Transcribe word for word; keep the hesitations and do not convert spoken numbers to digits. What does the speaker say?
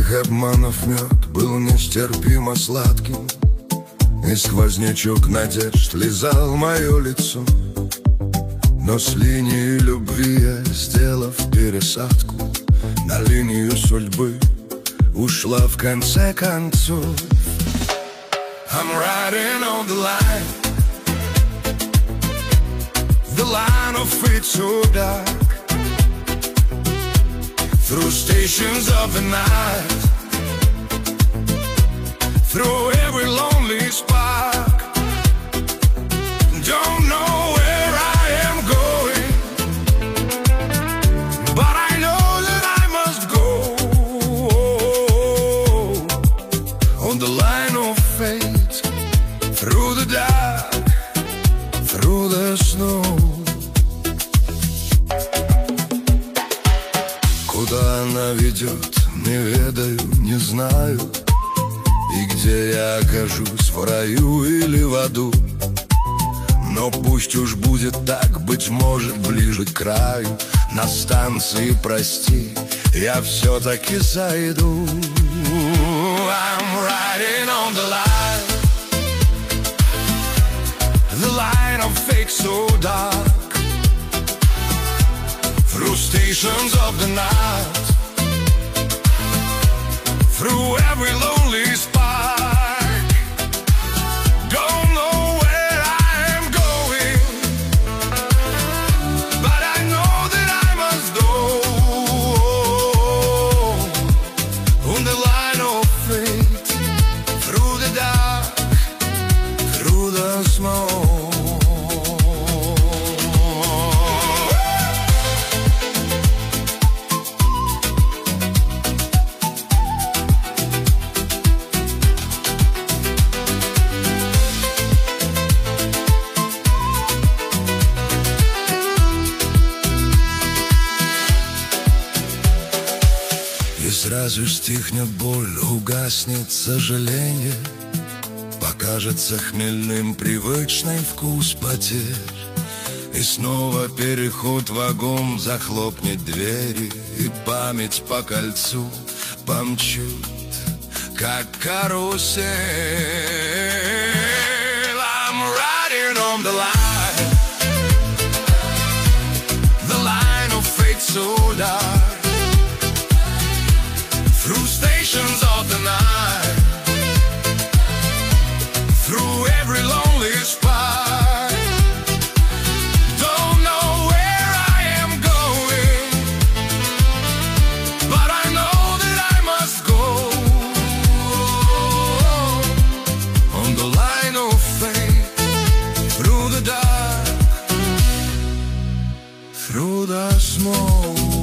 Всех обманов мед был нестерпимо сладким, и сквознячок надежд лизал мое лицо. Но с линии любви я, сделав пересадку, на линию судьбы ушла в конце концов. I'm riding on the line, the line of fate so dark, through stations of the night, through every lonely spark. Don't know where I am going, but I know that I must go on the line of fate, through the dark, through the snow. Куда она ведет, не ведаю, не знаю, и где я окажусь, в раю или в аду. Но пусть уж будет так, быть может, ближе к краю, на станции, прости, я все-таки зайду. I'm riding on the line, the line of fate so dark, through stations of the night, through every lonely spark. Don't know where I am going, but I know that I must go on the line of fate, through the dark, through the smoke. И сразу стихнет боль, угаснет сожаление, покажется хмельным привычный вкус потерь. И снова переход в вагон, захлопнет двери, и память по кольцу помчит, как карусель. I'm riding on the line, the line of fate so dark, through stations of the night, through every lonely spark. Don't know where I am going, but I know that I must go on the line of fate, through the dark, through the smoke.